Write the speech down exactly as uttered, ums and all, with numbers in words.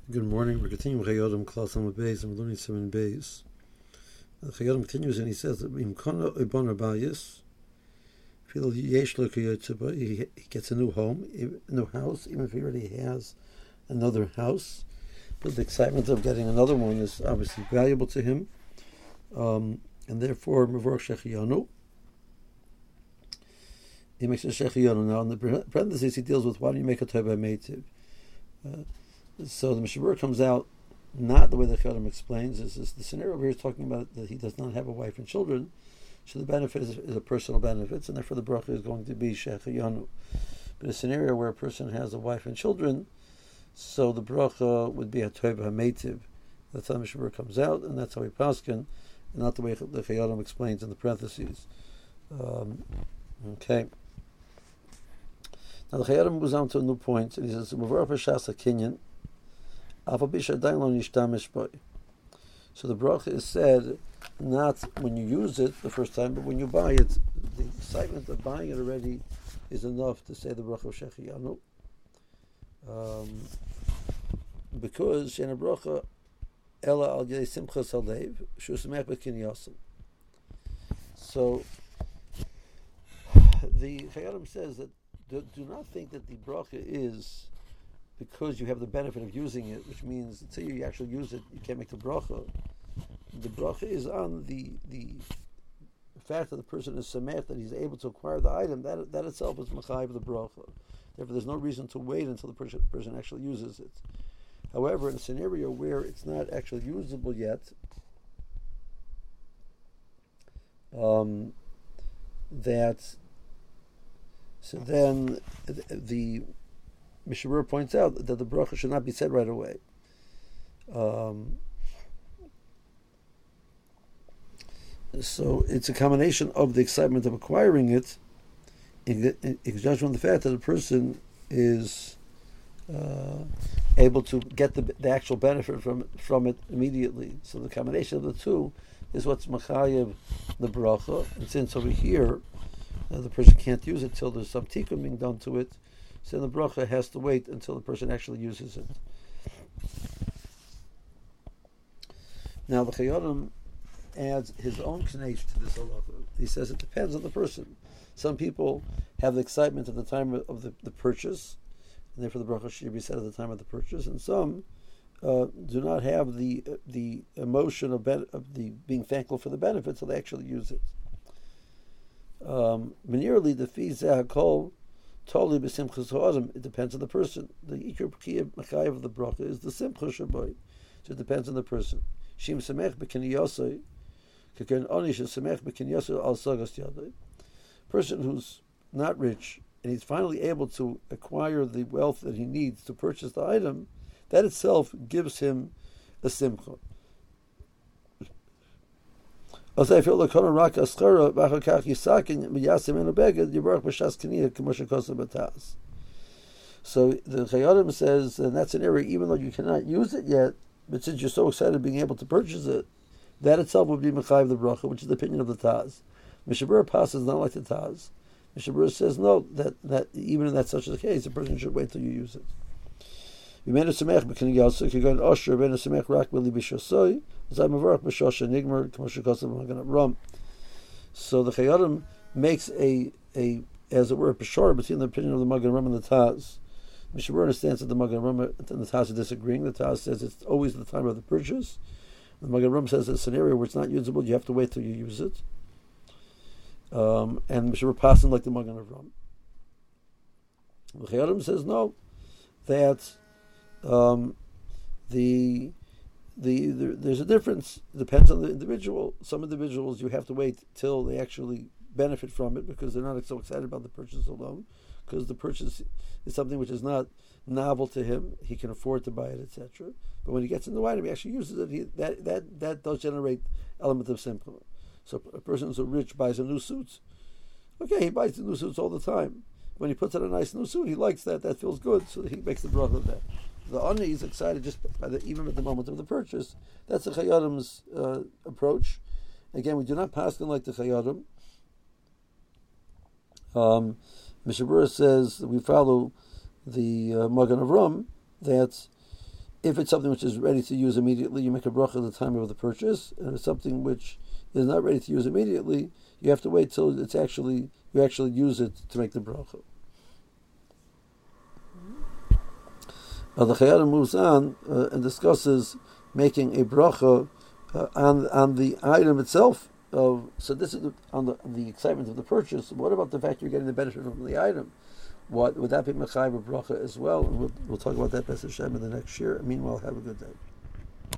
Good morning. We're continuing Chayodim Klas Amud Beis and we're learning seven Beis. Chayodim continues and he says that Imkana Ibon Abayis, Fil Yesh Lo Kiyotzuba, he gets a new home, a new house, even if he already has another house. But the excitement of getting another one is obviously valuable to him, um, and therefore Mavor Shechiyanu. He makes a Shechiyanu. Now in the parentheses he deals with why do you make a Toba Meitiv. Uh, So the Mishabur comes out not the way the Chayyim explains. This is the scenario over here is talking about that he does not have a wife and children. So the benefit is, is a personal benefit, and therefore the bracha is going to be Shechiyanu. But a scenario where a person has a wife and children, so the bracha would be a Toiv HaMeitiv. That's how the Mishabur comes out, and that's how he paskin, and not the way the Chayyim explains in the parentheses. Um, okay. Now the Chayyim goes on to a new point, and he says, "Mavar Pashas HaKinyan." So the bracha is said not when you use it the first time, but when you buy it. The excitement of buying it already is enough to say the bracha of Shechiyanu. Um, because Shena bracha ela al yedei simchas halev shu samech b'kinyasim. So the Chayyim says that do, do not think that the bracha is because you have the benefit of using it, which means until you actually use it, you can't make the bracha. The bracha is on the the fact that the person is samech, that he's able to acquire the item. That that itself is machayev the bracha. Therefore, there's no reason to wait until the person, person actually uses it. However, in a scenario where it's not actually usable yet, um, that so then the Mishabur points out that the bracha should not be said right away. Um, so it's a combination of the excitement of acquiring it in, in, in conjunction with the fact that the person is uh, able to get the, the actual benefit from from it immediately. So the combination of the two is what's machayev the bracha. And since over here uh, the person can't use it till there's some tikkun being done to it, so the bracha has to wait until the person actually uses it. Now the Chayyim adds his own k'neish to this halacha. He says it depends on the person. Some people have the excitement at the time of the, the purchase, and therefore the bracha should be said at the time of the purchase. And some uh, do not have the uh, the emotion of, ben- of the being thankful for the benefit, so they actually use it. Um, Merely the fi zeh hakol. Totally b'simchas ha'adam. It depends on the person. The ikar b'kiyah machayev of the bracha is the simcha shaboy. So it depends on the person. Shim samech b'kinyasei, keken oni shesamech b'kinyasei al sagas yadai. Person who's not rich and he's finally able to acquire the wealth that he needs to purchase the item, that itself gives him a simcha. Also, I feel like Rak Aschara Bachakach Yisakin Miyasim and Obeged Yibarach Bashas Kaniya Kamosha Kosa Batas. So the Chayyim says in that scenario, even though you cannot use it yet, but since you're so excited being able to purchase it, that itself would be Mechayiv the Bracha, which is the opinion of the Taz. Mishabur Pas is not like the Taz. Mishabur says no, that, that even in that such a case, the person should wait till you use it. So the Chayyim makes a a as it were a peshor between the opinion of the Magen Ram and the Taz. Mishabur understands that the Magen Ram and the Taz are disagreeing. The Taz says it's always the time of the purchase. The Magen Ram says in a scenario where it's not usable, you have to wait till you use it. Um, and Mishabur passing like the Magen Ram. The Chayyim says no, that Um, the, the the there's a difference. It depends on the individual. Some individuals you have to wait till they actually benefit from it because they're not so excited about the purchase alone, because the purchase is something which is not novel to him. He can afford to buy it, et cetera. But when he gets into the item, he actually uses it. He, that that that does generate element of simcha. So a person who's rich buys a new suit. Okay, he buys the new suits all the time. When he puts on a nice new suit, he likes that. That feels good, so he makes the bracha of that. The ani is excited just by the, even at the moment of the purchase. That's the Chayyim's uh, approach. Again, we do not pass them like the Chayyim. Um, Mishabura says that we follow the uh, Magen Avram that if it's something which is ready to use immediately, you make a bracha at the time of the purchase, and if it's something which is not ready to use immediately, you have to wait till it's actually you actually use it to make the bracha. Now the Chayyim moves on uh, and discusses making a bracha uh, on on the item itself. Of, so this is the, on the the excitement of the purchase. What about the fact you're getting the benefit from the item? What would that be mechayiv bracha as well? And we'll, we'll talk about that B'ez Hashem in the next year. Meanwhile, have a good day.